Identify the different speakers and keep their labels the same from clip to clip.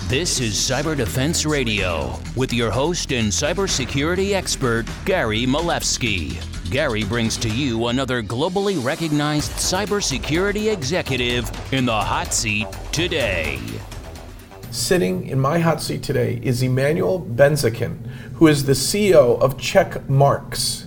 Speaker 1: This is Cyber Defense Radio with your host and cybersecurity expert, Gary Malevsky. Gary brings to you another globally recognized cybersecurity executive in the hot seat today.
Speaker 2: Sitting in my hot seat today is Emmanuel Benzaken, who is the CEO of Checkmarx.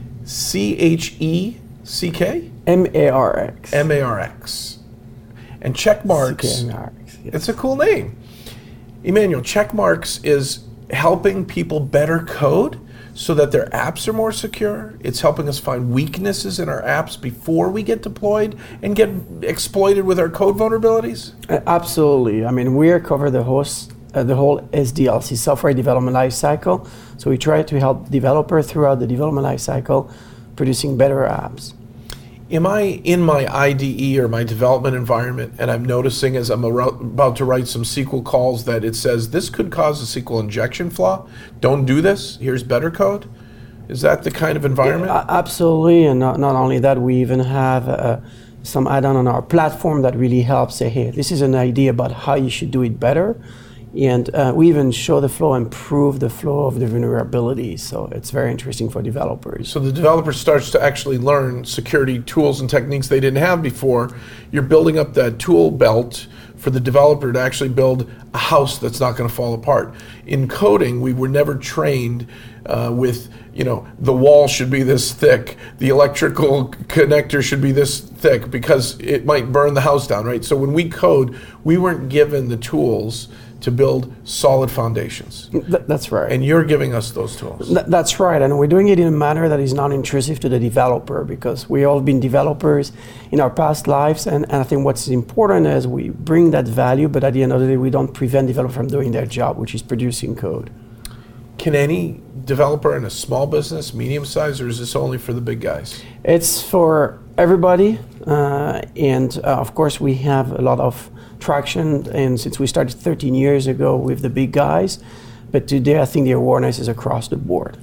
Speaker 2: C-H-E-C-K?
Speaker 3: M-A-R-X.
Speaker 2: M-A-R-X. And Checkmarx,
Speaker 3: C-K-M-A-R-X, yes.
Speaker 2: It's a cool name. Emmanuel, Checkmarx is helping people better code so that their apps are more secure. It's helping us find weaknesses in our apps before we get deployed and get exploited with our code vulnerabilities?
Speaker 3: Absolutely. I mean, we cover the whole SDLC, software development lifecycle. So we try to help developers throughout the development lifecycle producing better apps.
Speaker 2: Am I in my IDE or my development environment and I'm noticing as I'm about to write some SQL calls that it says this could cause a SQL injection flaw? Don't do this. Here's better code. Is that the kind of environment?
Speaker 3: Yeah, absolutely. And not only that, we even have some add-on on our platform that really helps say, hey, this is an idea about how you should do it better. And we even show the flow and prove the flow of the vulnerabilities. So it's very interesting for developers.
Speaker 2: So the developer starts to actually learn security tools and techniques they didn't have before. You're building up that tool belt for the developer to actually build a house that's not going to fall apart. In coding, we were never trained with, the wall should be this thick, the electrical connector should be this thick because it might burn the house down, right? So when we code, we weren't given the tools to build solid foundations.
Speaker 3: That's right.
Speaker 2: And you're giving us those tools.
Speaker 3: That's right, and we're doing it in a manner that is non-intrusive to the developer because we all been developers in our past lives, and I think what's important is we bring that value, but at the end of the day, we don't prevent developers from doing their job, which is producing code.
Speaker 2: Can any developer in a small business, medium size, or is this only for the big guys?
Speaker 3: It's for everybody, and of course we have a lot of traction, and since we started 13 years ago with the big guys, but today I think the awareness is across the board.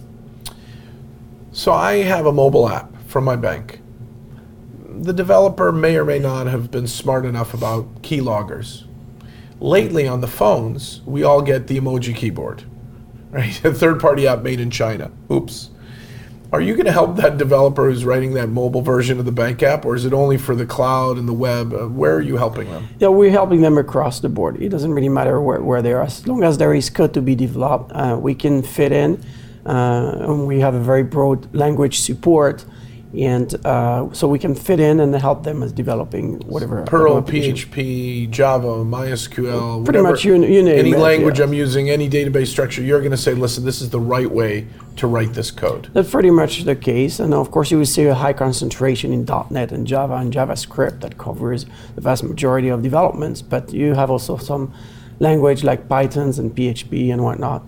Speaker 2: So I have a mobile app from my bank. The developer may or may not have been smart enough about keyloggers. Lately on the phones, we all get the emoji keyboard, right? A third-party app made in China. Oops. Are you going to help that developer who's writing that mobile version of the bank app, or is it only for the cloud and the web? Where are you helping them?
Speaker 3: Yeah, we're helping them across the board. It doesn't really matter where they are. As long as there is code to be developed, we can fit in. And we have a very broad language support, and so we can fit in and help them as developing whatever.
Speaker 2: Perl, PHP, Java, MySQL,
Speaker 3: pretty
Speaker 2: whatever,
Speaker 3: much you name
Speaker 2: any
Speaker 3: it,
Speaker 2: language
Speaker 3: yeah.
Speaker 2: I'm using, any database structure, you're going to say, listen, this is the right way to write this code.
Speaker 3: That's pretty much the case, and of course you will see a high concentration in .NET and Java and JavaScript that covers the vast majority of developments, but you have also some language like Pythons and PHP and whatnot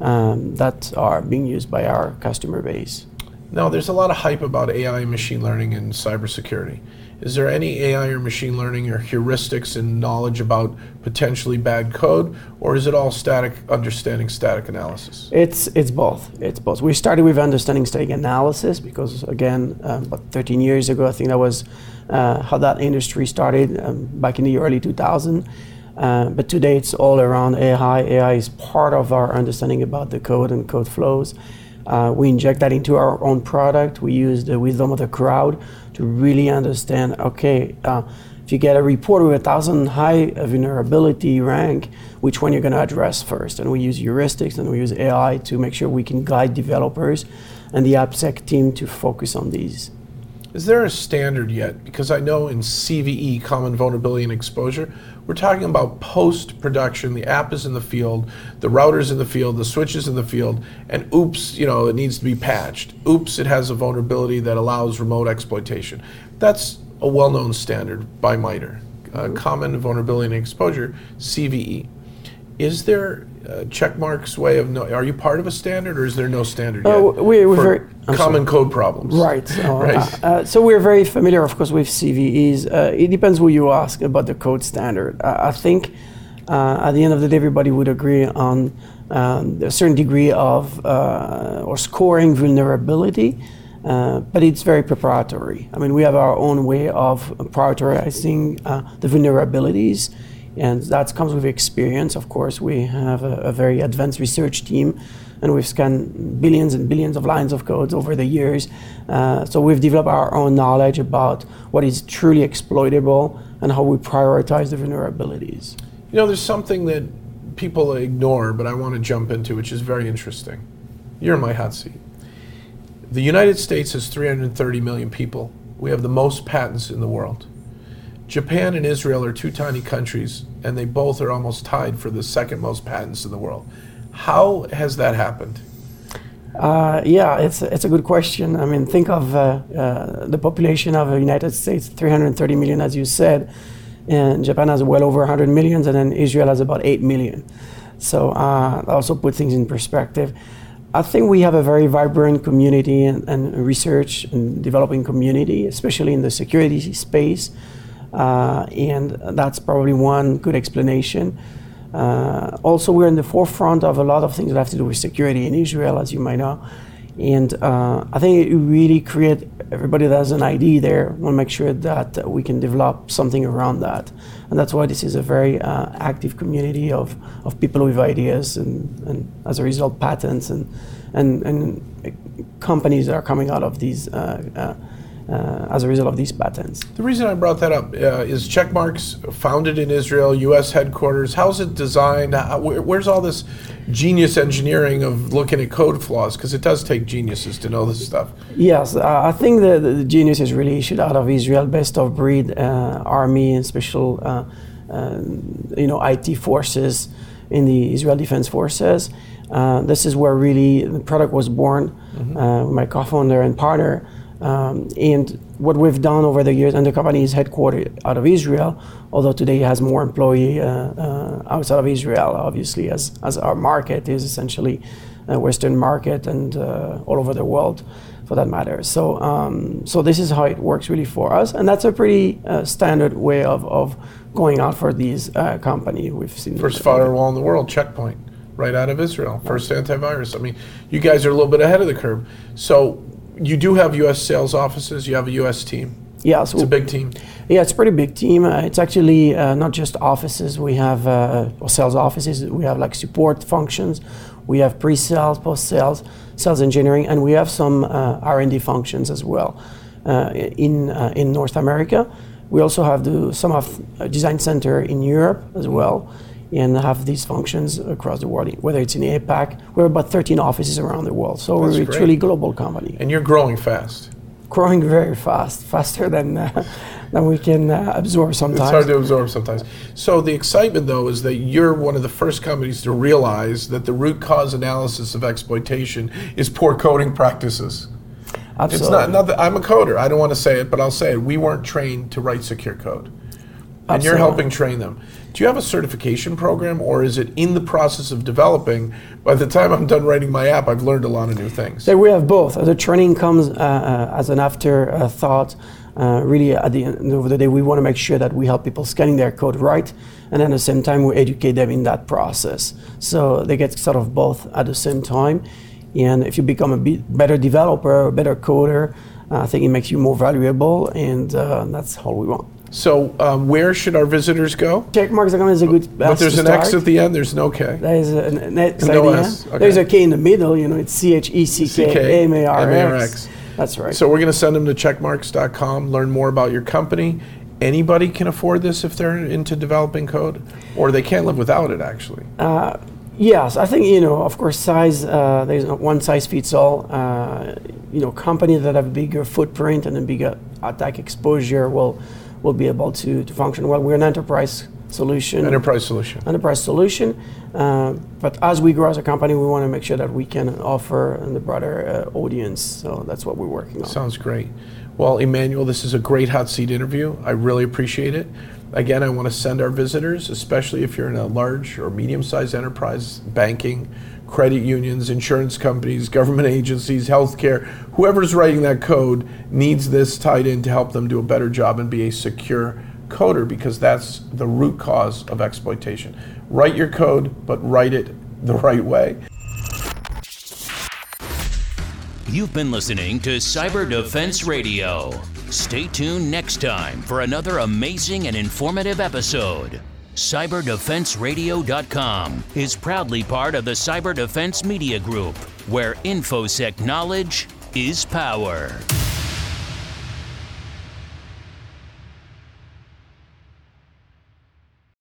Speaker 3: that are being used by our customer base.
Speaker 2: Now, there's a lot of hype about AI and machine learning and cybersecurity. Is there any AI or machine learning or heuristics and knowledge about potentially bad code, or is it all understanding static analysis?
Speaker 3: It's both. It's both. We started with understanding static analysis because, again, about 13 years ago, I think that was how that industry started back in the early 2000s. But today, it's all around AI. AI is part of our understanding about the code and code flows. We inject that into our own product. We use the wisdom of the crowd to really understand, okay, if you get a report with 1,000 high vulnerability rank, which one you're going to address first? And we use heuristics and we use AI to make sure we can guide developers and the AppSec team to focus on these.
Speaker 2: Is there a standard yet? Because I know in CVE, Common Vulnerability and Exposure, we're talking about post-production. The app is in the field, the router's in the field, the switch is in the field, and oops, it needs to be patched. Oops, it has a vulnerability that allows remote exploitation. That's a well-known standard by MITRE. Common Vulnerability and Exposure, CVE. Is there Checkmarx way of are you part of a standard, or is there no standard yet
Speaker 3: we're
Speaker 2: for
Speaker 3: very
Speaker 2: common code problems?
Speaker 3: Right. So we're very familiar, of course, with CVEs. It depends who you ask about the code standard. I think at the end of the day, everybody would agree on a certain degree of or scoring vulnerability, but it's very proprietary. I mean, we have our own way of prioritizing the vulnerabilities. And that comes with experience. Of course, we have a very advanced research team, and we've scanned billions and billions of lines of code over the years. So we've developed our own knowledge about what is truly exploitable and how we prioritize the vulnerabilities.
Speaker 2: You know, there's something that people ignore, but I want to jump into, which is very interesting. You're in my hot seat. The United States has 330 million people. We have the most patents in the world. Japan and Israel are two tiny countries, and they both are almost tied for the second most patents in the world. How has that happened?
Speaker 3: Yeah, it's a good question. I mean, think of the population of the United States, 330 million, as you said, and Japan has well over 100 million, and then Israel has about 8 million. So that also put things in perspective. I think we have a very vibrant community and research and developing community, especially in the security space, and that's probably one good explanation. Also, we're in the forefront of a lot of things that have to do with security in Israel, as you might know. And I think it really create everybody that has an idea there, want to make sure that we can develop something around that. And that's why this is a very active community of people with ideas and as a result, patents and companies that are coming out of these as a result of these patents.
Speaker 2: The reason I brought that up is Checkmarx, founded in Israel, U.S. headquarters. How's it designed? Where's all this genius engineering of looking at code flaws? Because it does take geniuses to know this stuff.
Speaker 3: Yes, I think the genius is really issued out of Israel, best of breed army and special IT forces in the Israel Defense Forces. This is where really the product was born. My co-founder and partner. And what we've done over the years, and the company is headquartered out of Israel, although today it has more employees outside of Israel, obviously, as our market is essentially a Western market and all over the world, for that matter. So this is how it works really for us, and that's a pretty standard way of going out for these companies. We've seen
Speaker 2: first firewall in the world, Checkpoint, right out of Israel. First antivirus. I mean, you guys are a little bit ahead of the curve. So you do have U.S. sales offices. You have a U.S. team.
Speaker 3: Yeah,
Speaker 2: so it's a big team.
Speaker 3: Yeah, it's a pretty big team. It's actually not just offices. We have sales offices. We have like support functions. We have pre-sales, post-sales, sales engineering, and we have some R&D functions as well in North America. We also have some of design center in Europe as well, and have these functions across the world, whether it's in APAC. We're about 13 offices around the world, so we're a truly global company.
Speaker 2: And you're growing fast.
Speaker 3: Growing very fast, faster than we can absorb sometimes.
Speaker 2: It's hard to absorb sometimes. So the excitement, though, is that you're one of the first companies to realize that the root cause analysis of exploitation is poor coding practices.
Speaker 3: Absolutely.
Speaker 2: It's not that I'm a coder. I don't want to say it, but I'll say it. We weren't trained to write secure code. And you're helping train them. Do you have a certification program, or is it in the process of developing? By the time I'm done writing my app, I've learned a lot of new things.
Speaker 3: So we have both. The training comes as an afterthought. Really, at the end of the day, we want to make sure that we help people scanning their code right, and at the same time, we educate them in that process. So they get sort of both at the same time. And if you become a better developer, a better coder, I think it makes you more valuable, and that's all we want.
Speaker 2: So where should our visitors go?
Speaker 3: Checkmarx.com is a good
Speaker 2: But there's an X at the end, there's no K.
Speaker 3: There is an X at
Speaker 2: no
Speaker 3: the
Speaker 2: S.
Speaker 3: end.
Speaker 2: Okay.
Speaker 3: There's a K in the middle, it's CHECKMARX.
Speaker 2: M-A-R-X.
Speaker 3: That's right.
Speaker 2: So we're going to send them to checkmarx.com, learn more about your company. Anybody can afford this if they're into developing code? Or they can't live without it, actually?
Speaker 3: Yes, I think, of course, size, there's not one size fits all. Companies that have a bigger footprint and a bigger attack exposure will be able to function well. We're an enterprise solution.
Speaker 2: Enterprise solution.
Speaker 3: But as we grow as a company, we want to make sure that we can offer the broader audience. So that's what we're working on.
Speaker 2: Sounds great. Well, Emmanuel, this is a great hot seat interview. I really appreciate it. Again, I want to send our visitors, especially if you're in a large or medium-sized enterprise, banking, credit unions, insurance companies, government agencies, healthcare, whoever's writing that code needs this tied in to help them do a better job and be a secure coder, because that's the root cause of exploitation. Write your code, but write it the right way.
Speaker 1: You've been listening to Cyber Defense Radio. Stay tuned next time for another amazing and informative episode. CyberDefenseRadio.com is proudly part of the Cyber Defense Media Group, where InfoSec knowledge is power.